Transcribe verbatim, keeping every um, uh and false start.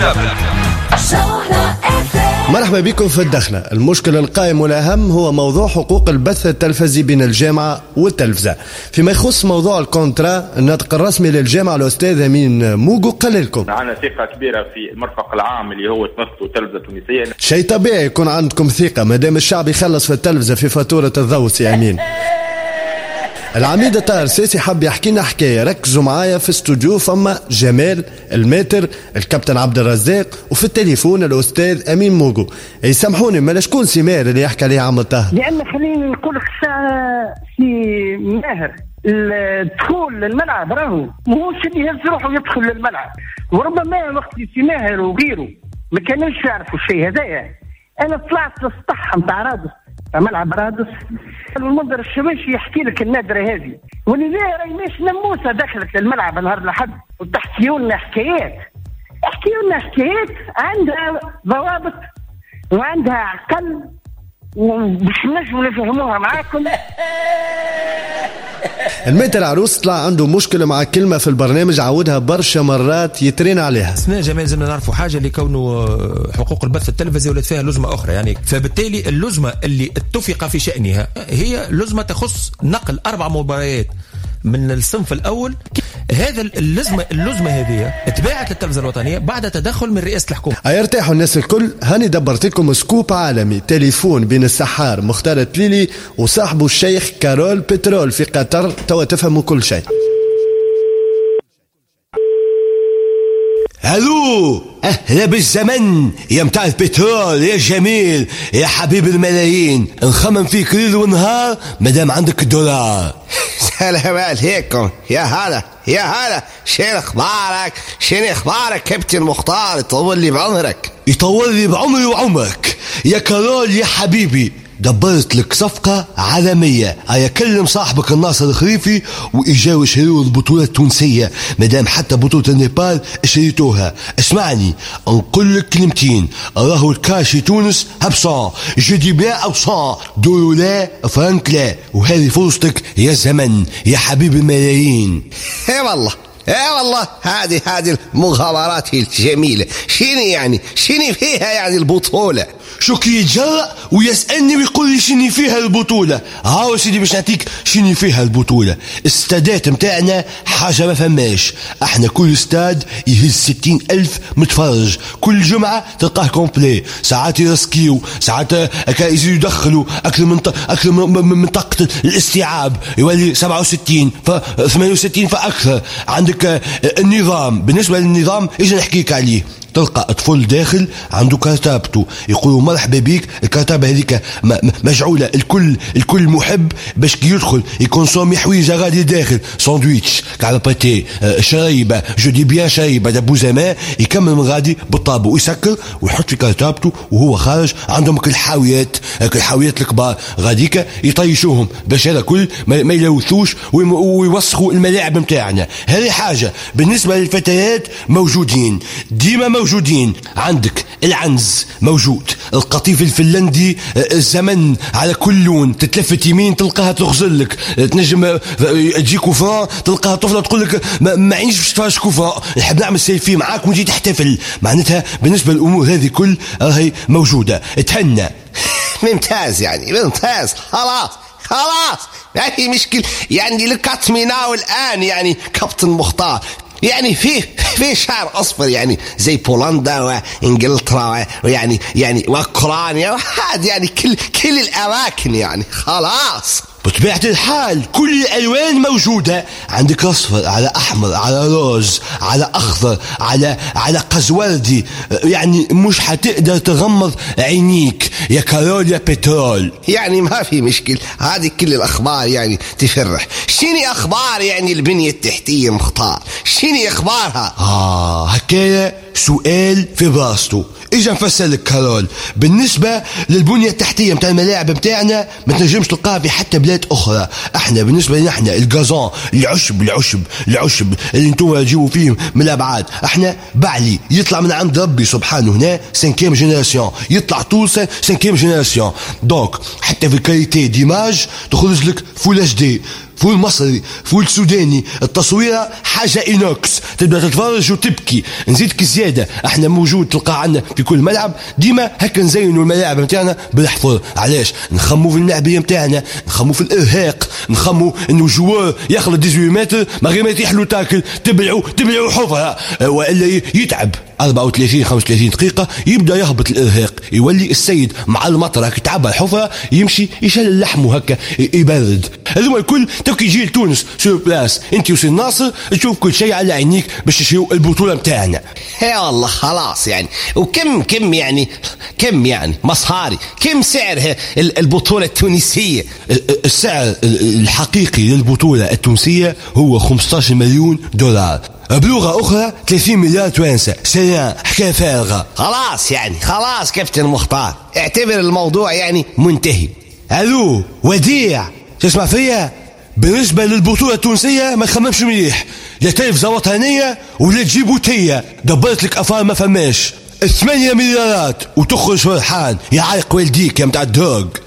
مرحبا بكم في الدخلة. المشكل القائم والأهم هو موضوع حقوق البث التلفزي بين الجامعة والتلفزة. فيما يخص موضوع الكونترا، الناطق الرسمي للجامعة الأستاذ أمين موغو قال لكم معنا ثقة كبيرة في المرفق العام اللي هو تمثل التلفزة التونسية. شيء طبيعي يكون عندكم ثقة مادام الشعب يخلص في التلفزة في فاتورة الضوء. سي أمين، العميد طاهر ساسي حب يحكي لنا حكايه. ركزوا معايا في استوديو، فما جمال الماتر، الكابتن عبد الرزاق، وفي التليفون الاستاذ امين موغو. يسامحوني ما شكون سمير اللي يحكي عليه عم طاهر؟ لان خليني نقول لك في ماهر الدخول للملعب راهو ماهوش اللي يهز روحه يدخل للملعب، وربما وقت في ماهر وغيره ما كانوش يعرفوا الشيء هذايا. انا طلعت للسطح نتاع رادس، ملعب رادس، المنظر الشباشي يحكي لك النادرة هذه، واللي لا رايناش نموسة دخلت للملعب نهار لحد وتحكيوا لنا حكايات، احكيوا لنا حكايات عندها ضوابط وعندها عقل وباش نجموا نفهموها معاكم. الماتر عروس طلع عنده مشكلة مع كلمة في البرنامج عودها برشا مرات يترين عليها. سنا جمال زلنا نعرفوا حاجة اللي كونه حقوق البث التلفزي ولات فيها لزمة أخرى، يعني فبالتالي اللزمة اللي اتفق في شأنها هي لزمة تخص نقل أربع مباريات من الصنف الأول. هذا اللزمة اللزمة هذه اتباعت للتلفزة الوطنية بعد تدخل من رئاسة الحكومة. يرتاحوا الناس الكل. هاني دبرت لكم سكوب عالمي، تليفون بين السحار مختار التليلي وصاحبه الشيخ كارول بترول في قطر. توا تفهموا كل شيء. الو، اهلا بالزمن يا متاع البترول يا جميل يا حبيب الملايين، نخمم فيك ليل ونهار مادام عندك الدولار. سلام عليكم يا هلا يا هلا، شين اخبارك؟ شين اخبارك كابتن مختار؟ يطول لي بعمرك. يطول لي بعمري وعمرك يا كارول يا حبيبي. دبرت لك صفقة عالمية، هيا كلم صاحبك الناصر الخريفي وإجاو شريوا البطولة التونسية مادام حتى بطولة النيبال شريتوها. اسمعني نقول لك كلمتين، راهو الكاشي تونس هبصان جدي بلا أبصان، دورو لا فرانك لا، وهذه فرصتك يا زمن يا حبيب الملايين. اي والله اي والله، هذه هذه المغامرات الجميلة. شيني يعني شيني فيها يعني البطولة؟ شو كي يتجرأ ويسألني ويقول لي شيني فيها البطولة؟ هاو سيدي باش نعطيك شيني فيها البطولة. استادات متاعنا حاجة ما فماش، احنا كل استاد يهز ستين ألف متفرج، كل جمعة تلقاه كومبلي، ساعات يرسكيو، ساعات يزيدوا يدخلوا أكل من أكل من منطقة الاستيعاب يولي سبعة وستين ف ثمانية وستين فأكثر. عندك النظام، بالنسبة للنظام إيش نحكيك عليه؟ تلقى أطفال داخل عنده كرتابته يقولوا مرحبا بيك. الكرتابة هذيك مجعولة الكل الكل محب باش كي يدخل يكون صومي حويجة غادي داخل، ساندويتش كارباتي شريبة جودي بيان شريبة دابو زمان، يكمل من غادي بالطابو ويسكر ويحط في كرتابته وهو خارج. عندهم كل حاويات كل حاويات الكبار غاديك يطيشوهم باش هذا كل ما يلوثوش ويوسخوا الملاعب متاعنا. هذه حاجة. بالنسبة للفتيات موجودين ديما موجودين، عندك العنز موجود، القطيف الفنلندي الزمن على كل لون، تتلفت يمين تلقاها تغزلك، تنجم تجي كوفران تلقاها طفلة تقول لك ما عينيش باش تفرج كوفران، نحب نعمل سيلفي معاك ونجي تحتفل. معناتها بالنسبة للأمور هذه كل راهي موجودة. تهنى. ممتاز يعني ممتاز. خلاص خلاص ما في مشكل يعني. لكاتميناو الآن يعني كابتن مختار يعني فيه فيه شعر أصفر يعني زي بولندا وإنجلترا ويعني يعني وأوكرانيا وهذا يعني كل كل الأماكن يعني. خلاص بطبيعة الحال كل الألوان موجودة، عندك أصفر على أحمر على روز على أخضر على على قزوردي، يعني مش حتقدر تغمض عينيك يا كارول يا بترول. يعني ما في مشكل، هذه كل الأخبار يعني تفرح. شيني أخبار يعني البنية التحتية مختار؟ شيني أخبارها؟ آه هكايا سؤال في براسته. إجا نفسر لك كارول. بالنسبة للبنية التحتية متاع الملاعب متاعنا ما تنجمش تلقاها في حتى بلاد أخرى. احنا بالنسبة لنا احنا الجازون العشب العشب العشب اللي انتم تجيبوا فيه من الأبعاد، احنا بعلي يطلع من عند ربي سبحانه هنا سنكيم جينيراسيون، يطلع طول سنكيم جينيراسيون. دونك حتى في الكاليتي ديماج تخرج لك فول اتش دي فول مصري، فول سوداني، التصويره حاجه اينوكس، تبدا تتفرج وتبكي. نزيدك زياده، احنا موجود تلقى عندنا في كل ملعب، ديما هكا نزينوا الملاعب نتاعنا بالحفر. علاش؟ نخموا في اللعبيه نتاعنا، نخموا في الارهاق، نخموا انه جوار يخلط ثمانية عشر متر ما غير ما يطيح له تاكل، تبلعوا تبلعوا حفره والا يتعب. أربعة وثلاثين خمسة وثلاثين دقيقة يبدا يهبط الارهاق، يولي السيد مع المطره كتعبى الحفره يمشي يشل لحمه هكا يبرد. هذوما الكل توك يجي لتونس سور بلاس، انت وسي الناصر تشوف كل شيء على عينيك باش تشريو البطوله نتاعنا. يا والله خلاص يعني. وكم كم يعني كم يعني مصاري، كم سعر البطوله التونسيه؟ السعر الحقيقي للبطوله التونسيه هو خمسة عشر مليون دولار، بلغة أخرى ثلاثين مليار توانسة. سلام، حكاية فارغة. خلاص يعني خلاص كابتن مختار، اعتبر الموضوع يعني منتهي. ألو وديع، تسمع فيا؟ بالنسبة للبطولة التونسية ما تخممش مليح، لا تلفزة وطنية ولا جيبوتية، دبرت لك أفار ما فماش. ثمانية مليارات وتخرج فرحان، يعيق والديك يا متاع الدوق.